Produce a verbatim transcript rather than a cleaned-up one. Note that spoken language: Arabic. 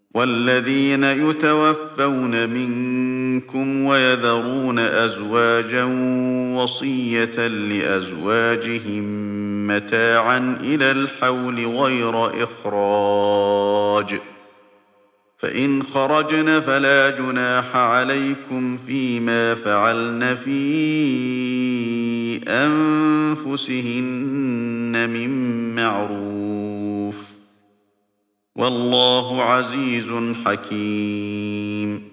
والذين يتوفون منكم ويذرون أزواجا وصية لأزواجهم متاعا إلى الحول غير إخراج، فإن خرجن فلا جناح عليكم فيما فعلن في أنفسهن من معروف، والله عزيز حكيم.